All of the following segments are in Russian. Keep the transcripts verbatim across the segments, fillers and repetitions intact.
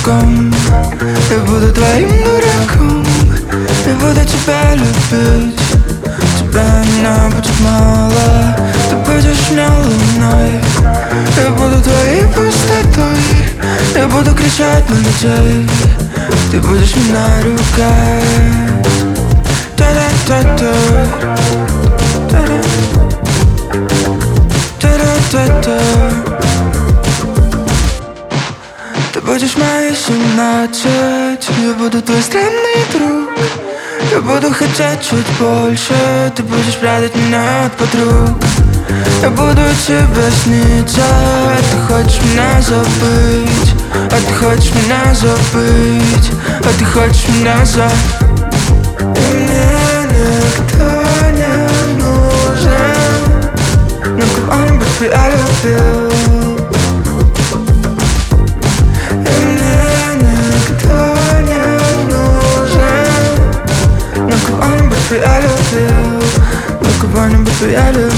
цветком, я буду твоим дураком, я буду тебя любить. Тебя меня будет мало, ты будешь мне луной. Я буду твоей пустотой, я буду кричать на людей. Ты будешь меня ругать. Та-да-та-та, та-да, та-да-та-та. Ты будешь моей семнадцать, я буду твой странный друг. Я буду хотеть чуть больше, ты будешь прятать меня от подруг. Я буду тебе сниться, а ты хочешь меня забыть. А ты хочешь меня забыть, а ты хочешь меня забыть. И мне никто не нужен, но кого-нибудь бы я любил. И мне никто не нужен, но кого-нибудь бы я любил, но кого-нибудь бы я любил.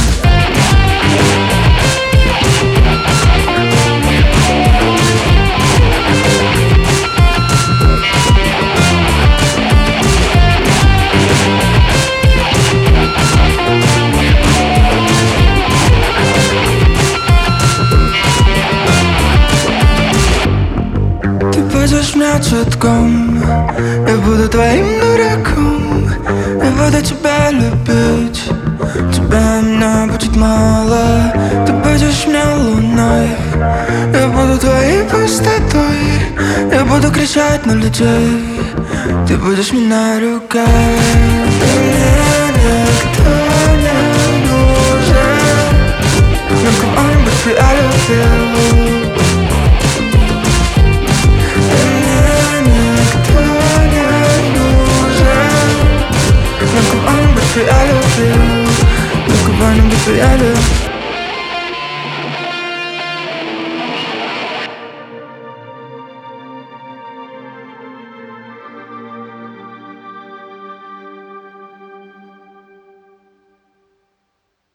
Будешь мне цветком, я буду твоим дураком. Я буду тебя любить, тебя меня будет мало. Ты будешь мне луной, я буду твоей пустотой. Я буду кричать на людей, ты будешь меня ругать. И мне никто не нужен, но кого-нибудь бы я любил.